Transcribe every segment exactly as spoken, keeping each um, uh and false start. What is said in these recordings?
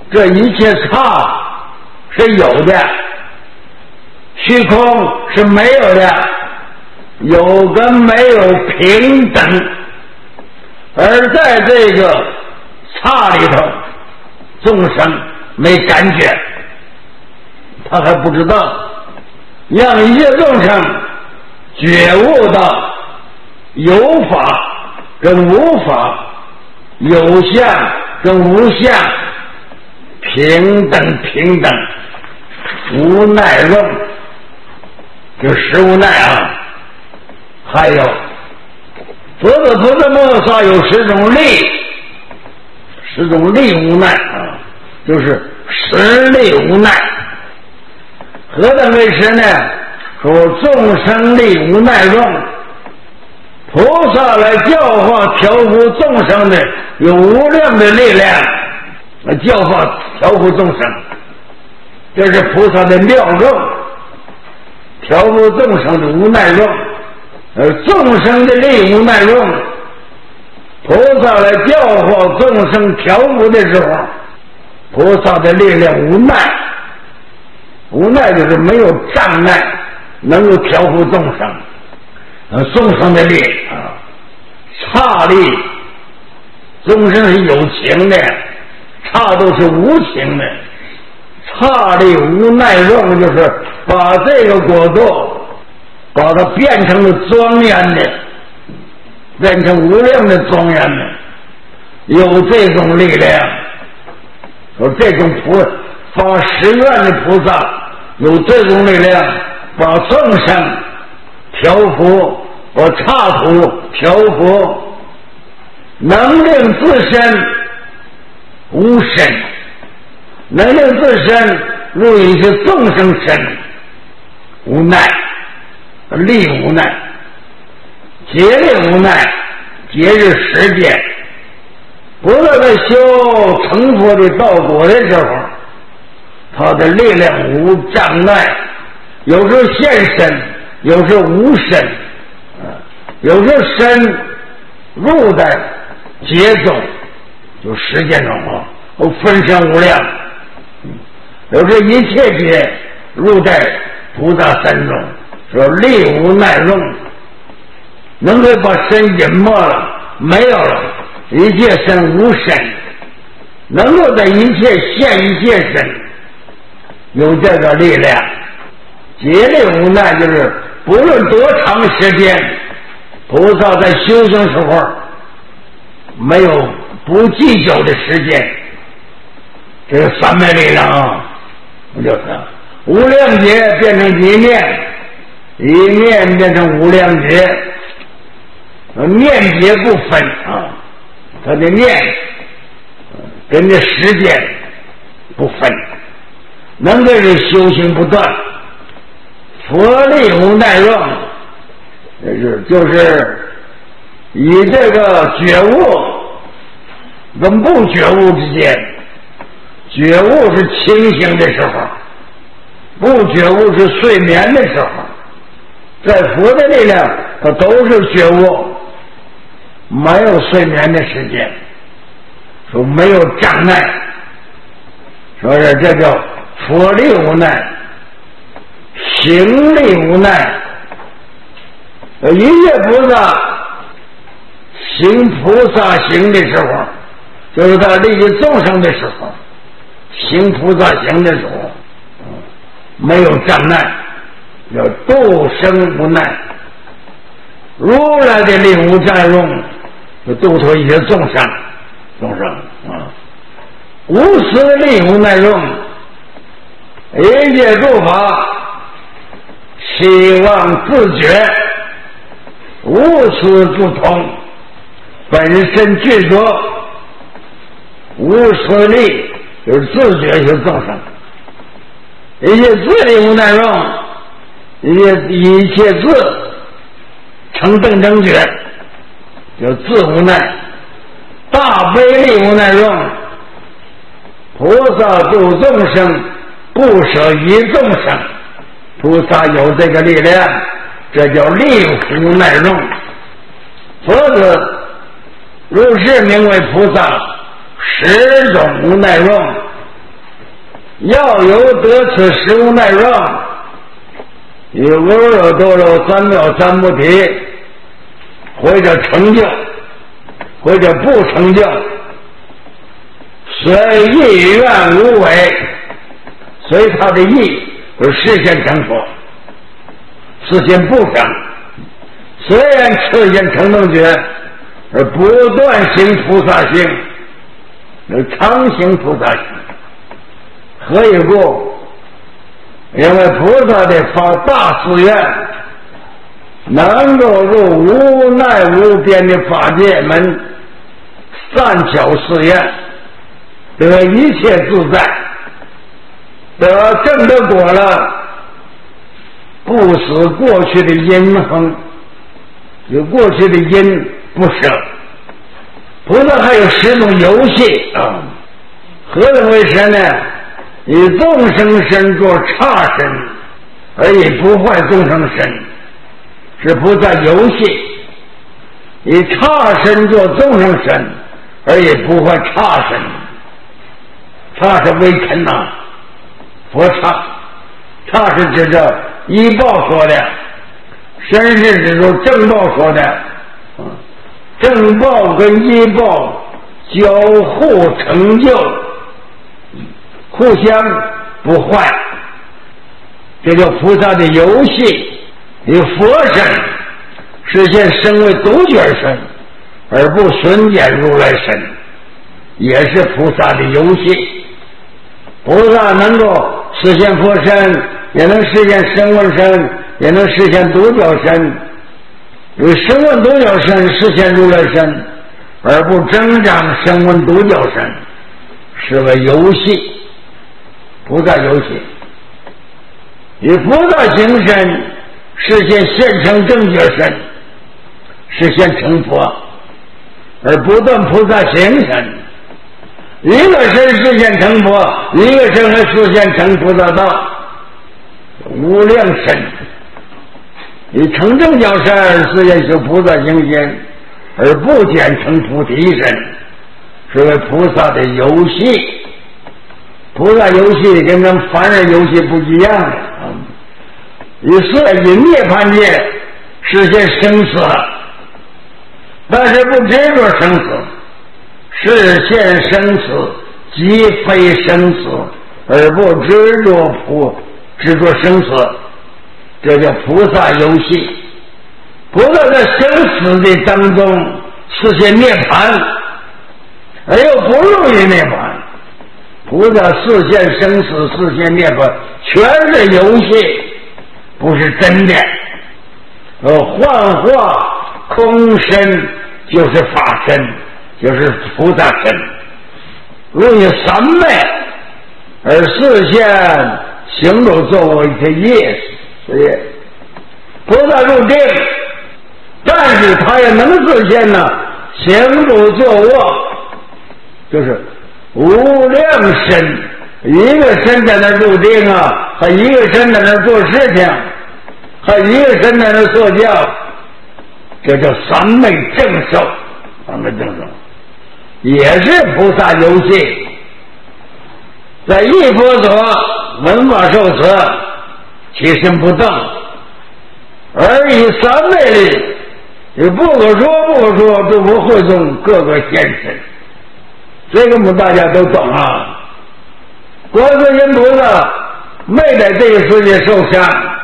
这一切差是有的，虚空是没有的，有跟没有平等。而在这个差里头，众生没感觉，他还不知道，让一切众生觉悟到有法跟无法，有相跟无相，平等平等，无奈论，就实无奈啊。还有佛子菩萨摩萨有十种力，十种力无奈啊，就是实力无奈。何等为实呢？说众生力无奈用，菩萨来教化调伏众生的有无量的力量，来教化调伏众生，这是菩萨的妙用，调伏众生的无奈用。而众生的力无奈用，菩萨来教化众生调伏的时候，菩萨的力量无奈，无奈就是没有障碍，能够调伏众生。呃，众生的力啊，差力，众生是有情的，差度是无情的。差力无奈用，就是把这个果度把它变成了庄严的，变成无量的庄严的，有这种力量。说这种菩发誓愿的菩萨有这种力量，把众生调伏，把差途调伏，能令自身无身，能令自身入一些众生身，无奈，力无奈，节力无奈，节是时间。不论在修成佛的道果的时候，他的力量无障碍，有时候现身，有时候无身，有时候身入在节奏，就时间中啊，都分身无量。有时候一切节入在菩萨身中，说力无奈用，能够把身隐没了，没有了，一切身无身，能够在一切现一切身，有这个力量。节力无奈就是不论多长时间，菩萨在修行时候没有不计较的时间，这是三昧力量啊，不就是无量劫变成一念，一念变成无量劫，念劫不分啊，他的念跟这时间不分，能够是修行不断。佛力无奈用，就是就是以这个觉悟跟不觉悟之间，觉悟是清醒的时候，不觉悟是睡眠的时候。在佛的力量，它都是觉悟，没有睡眠的时间，说没有障碍，说是这叫佛力无奈，行力无奈。一切菩萨行菩萨行的时候，就是他利益众生的时候，行菩萨行的时候，没有障碍，叫度生无奈。如来的力无障用，就度脱一些众生，众生啊，无私力无奈用，一切诸法希望自觉，无此不同，本身具足，无私力就是自觉是众生，一切自力无奈用，一切一切自成正正觉，叫自无奈。大悲力无奈用，菩萨度众生不舍于众生，菩萨有这个力量，这叫力无奈用。佛子入世名为菩萨，十种无奈用， 要有得此食无耐让，以无有多肉三藐三菩提，或者成就，或者不成就，随意愿无为，随他的意而实现成佛，实现不成。虽然实现成正觉，而不断行菩萨行，而常行菩萨行。何以故？因为菩萨的发大誓愿，能够入无奈无边的法界门，善巧誓愿，得一切自在，得正得果了，不使过去的因恒，有过去的因不舍。菩萨还有十种游戏啊，何等为神呢？以众生身作刹身，而以不坏众生身，是菩萨游戏；以刹身作众生身，而以不坏刹身。刹是微尘呐、啊，佛刹，刹是指着医报说的，身是指着正报说的，正报跟医报交互成就，互相不坏，这叫菩萨的游戏。以佛身实现身为独觉身，而不损减如来身，也是菩萨的游戏。菩萨能够实现佛身，也能实现声闻身，也能实现独觉身。以声闻独觉身实现如来身，而不增长声闻独觉身，是为游戏。菩萨游戏，以菩萨行身实现现成正觉身，实现成佛，而不断菩萨行身。一个身实现成佛，一个身还实现成菩萨道，无量身。以成正觉身而实现修菩萨行身，而不减成菩提身，是为菩萨的游戏。菩萨游戏跟咱们凡人游戏不一样的啊！以是以涅槃界实现生死了，但是不执着生死，实现生死即非生死，而不执着菩执着生死，这叫菩萨游戏。菩萨在生死的当中实现涅槃，而又不入于涅槃。菩萨实现生死，实现涅槃，全是游戏，不是真的。呃，幻化空身就是法身，就是菩萨身。如以三昧而实现行走作为的业，所以菩萨入定，但是他也能实现呢行走坐卧，就是无量身，一个身在那入定啊，还一个身在那做事情，还一个身在那做教，这叫三昧正受。三昧正受也是菩萨游戏。在一佛所闻法受持，其身不动，而以三昧力，也不可说不可说，都不会中各个现身。这个我们大家都懂啊。观世音菩萨没在这个世界受伤，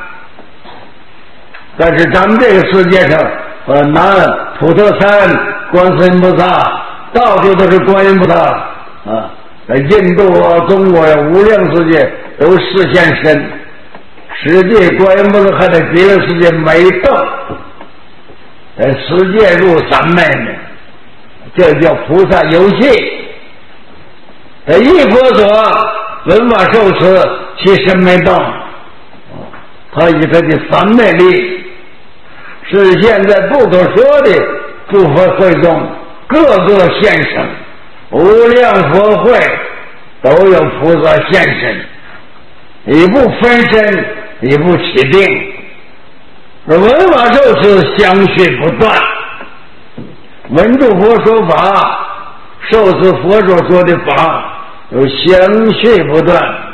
但是咱们这个世界上，呃，南普陀山观世音菩萨，到处都是观音菩萨啊。在印度啊、中国呀、无量世界都实现身，实际观音菩萨还在极乐世界没动，在世界入三昧呢，这叫菩萨游戏。在一佛所闻法受持，其身没动，他以他的三昧力实现在不可说的诸佛会中各个现身，无量佛会都有菩萨现身，以不分身，以不起定，而闻法受持相续不断，闻住佛说法，受持佛所说的法有相续不断，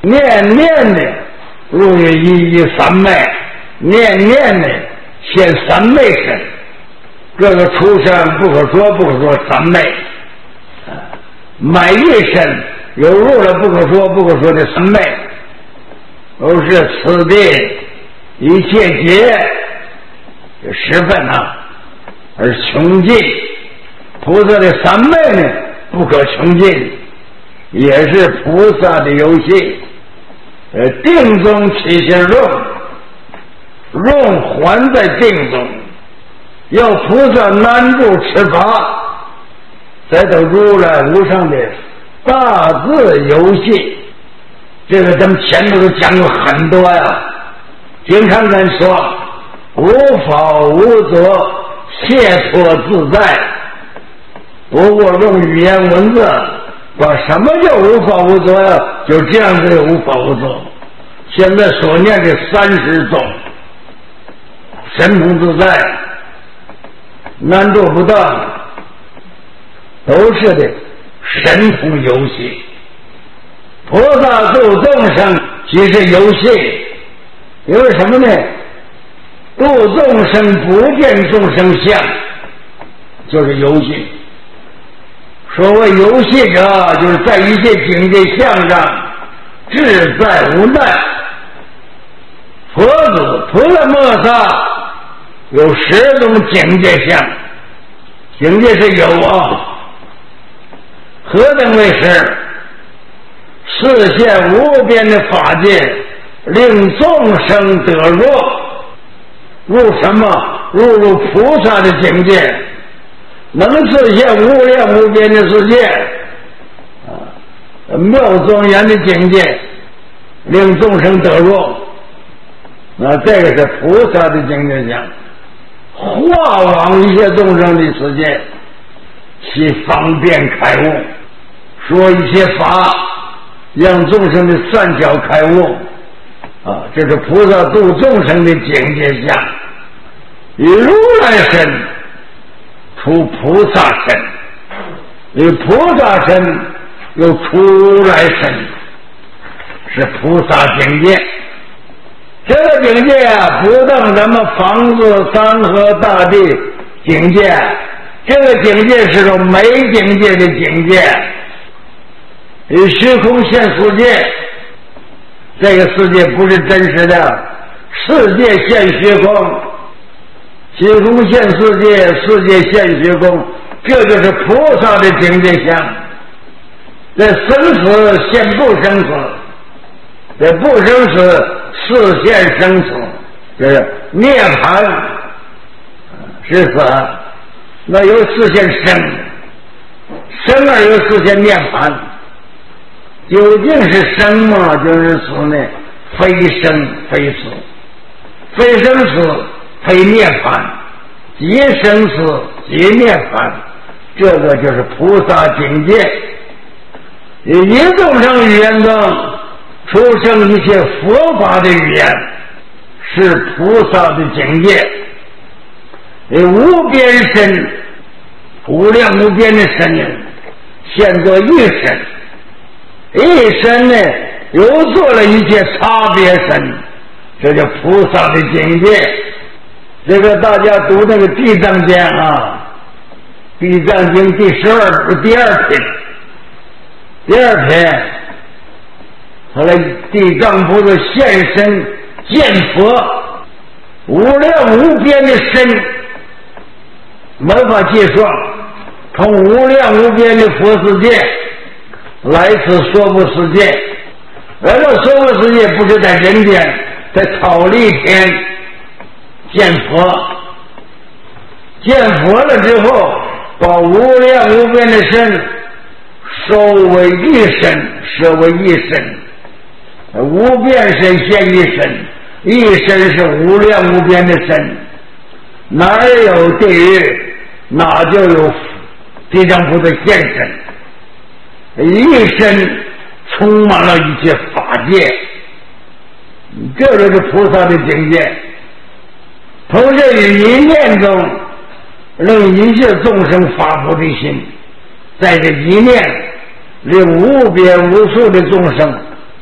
念念的入于一一三昧，念念的现三昧身，这个出生不可说不可说三昧，每一身有入了不可说不可说的三昧，都是此地一切劫十分啊，而穷尽。菩萨的三昧呢不可穷尽，也是菩萨的游戏。呃，定中起心用，用还在定中，要菩萨难住持法，才都如来无上的大自游戏。这个咱们前头都讲过很多呀。经常咱说无法无则，解脱自在。不过用语言文字把什么叫无法无则呀？就这样子无法无则。现在所念的三十种神通自在，难度不大，都是的神通游戏。菩萨度众生即是游戏，因为什么呢？度众生不见众生相，就是游戏。所谓游戏者，就是在一切境界相上自在无难。佛子菩萨摩萨有十种境界相，境界是有啊，何等为十？示现无边的法界，令众生得入。入什么？入入菩萨的境界，能示现无量无边的世界，啊，妙庄严的境界，令众生得入。那这个是菩萨的境界相，化往一切众生的世界，其方便开悟，说一些法，让众生的善巧开悟，啊，这是菩萨度众生的境界相。以如来身出菩萨身，以菩萨身又出如来身，是菩萨境界。这个境界啊，不等咱们房子、山河、大地境界，这个境界是种没境界的境界。以虚空现世界，这个世界不是真实的，世界现虚空，虚空现世界，世界现虚空，这就是菩萨的境界相。这生死现不生死，这不生死示现生死，就是涅槃是死，那有示现生，生而有示现涅槃。究竟是生嘛，就是死呢？非生非死，非生死非涅槃，即生死即涅槃，这个就是菩萨境界。以一众生语言中出生一切佛法的语言，是菩萨的境界。以无边身，无量无边的身人，现作一身。一身呢，又做了一切差别身，这叫菩萨的境界。这个大家读那个《地藏经》啊，《地藏经》第十二第二篇，第二篇，后来地藏菩萨现身见佛，无量无边的身，没法计算，从无量无边的佛世界来此娑婆世界，来到娑婆世界不是在人间，在忉利天见佛，见佛了之后，把无量无边的身收为一身，摄为一身，无边身现一身，一身是无量无边的身，哪有地狱，哪就有地藏菩萨现身。一身充满了一切法界，这就是菩萨的境界。同时于一念中，令一切众生发菩提心，在这一念，令无边无数的众生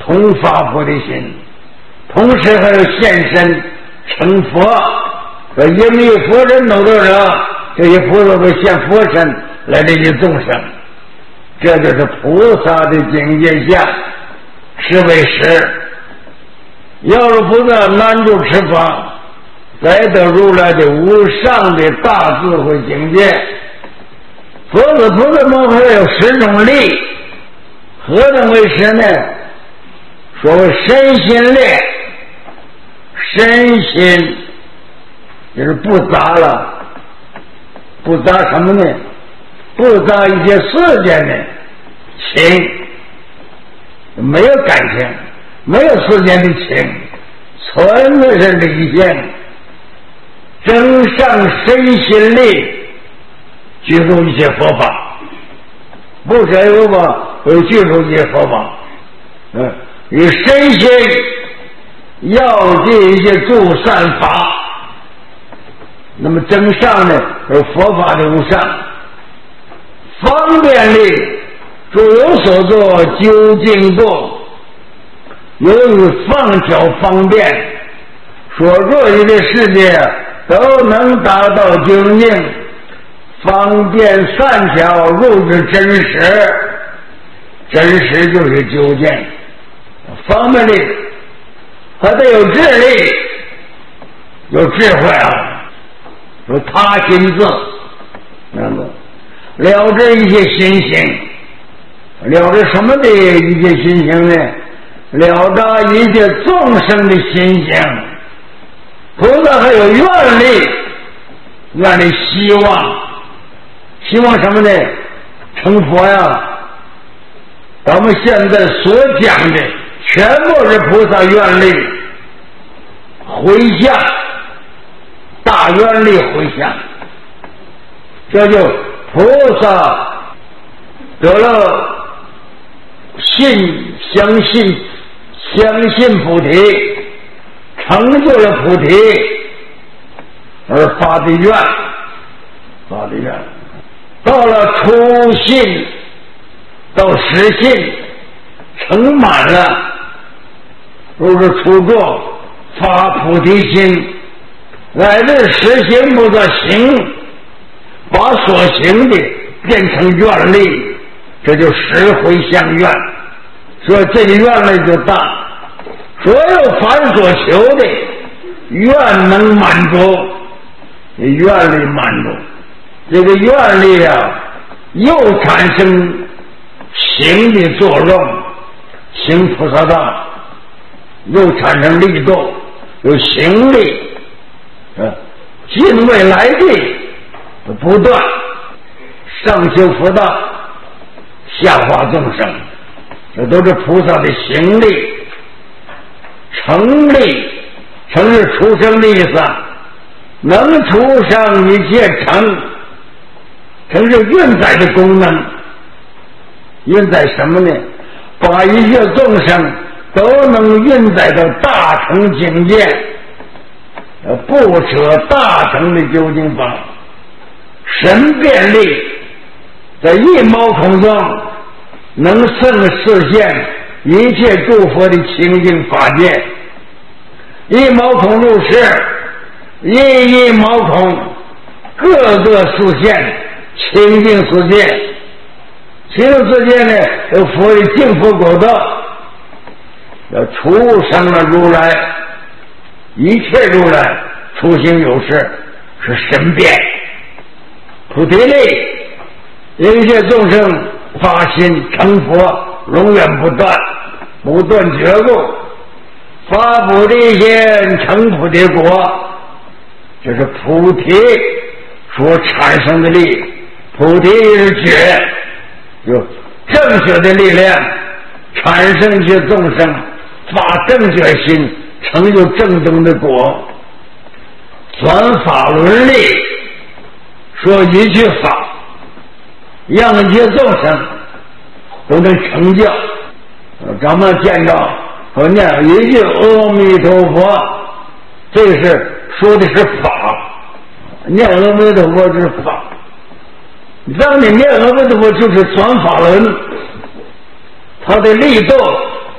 同发菩提心，同时还有现身成佛。说一密佛身都多少，这些菩萨都现佛身来这些众生，这就是菩萨的境界下，是为实。要是菩萨难住持法，再得如来的无上的大智慧境界。佛子菩萨们还有十种力，何等为实呢？所谓身心力，身心就是不杂了，不杂什么呢？不杂一些世间的情，没有感情，没有世间的情，纯的是理性，增上身心力，具足一切佛法，不是有吧？有具足一些佛法，嗯，以身心要记一些助善法。那么增上呢，有佛法的无上，方便力诸有所作，究竟度。由于放巧方便，所作于的世界都能达到究竟，方便善巧入之真实，真实就是究竟。方便力还得有智力，有智慧啊。说他心自，那么了知一些心行，了知什么的一些心行呢？了知一切众生的心行。菩萨还有愿力，愿力希望，希望什么呢？成佛呀！咱们现在所讲的全部是菩萨愿力回向。大愿力回向，这就菩萨得了信，相信相信菩提，成就了菩提而发的愿，发的愿，到了初信到实信，成满了，如是初作发菩提心。乃至实行不得行，把所行的变成愿力，这就实回向愿。所以这个愿力就大，所有凡所求的愿能满足，愿力满足，这个愿力啊，又产生行的作用，行菩萨道，又产生力度，有行力。尽未来地不断上修佛道，下化众生，这都是菩萨的行力。成力，成是出生的意思，能出生一切成，成是运载的功能。运载什么呢？把一切众生都能运载到大成境界，不舍大成的究竟法。神变力在一毛孔中能胜示现一切诸佛的清净法界，一毛孔入世，一一毛孔各个示现清净世界。清净世界呢，有佛的净佛果道，要出生了如来，一切如来出行有事是神变。菩提力，一切众生发心成佛，永远不断，不断觉悟，发菩提心成菩提果，这是菩提所产生的力。菩提是觉，有正确的力量产生一些众生发正确心，成就正宗的果。转法轮力，说一切法让一切众生都能成就。咱们见到和念一句阿弥陀佛，这是说的是法，念阿弥陀佛是法。当你念阿弥陀佛就是转法轮，它的力度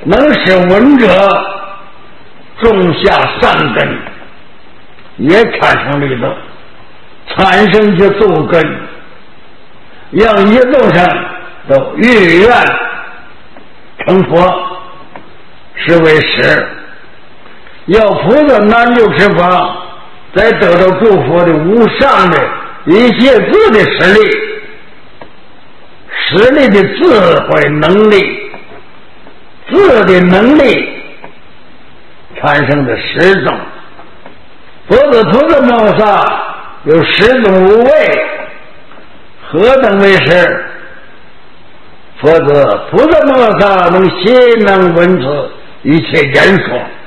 能使闻者种下善根，也产生律动，产生些作根，让一路上都欲愿成佛，是为实。要菩萨难就持法，再得到诸佛的无上的一切智的实力，实力的智慧能力，智的能力产生的十种。佛子菩萨摩萨有十种无畏，何等为实？佛子菩萨摩萨能悉能闻此一切言说。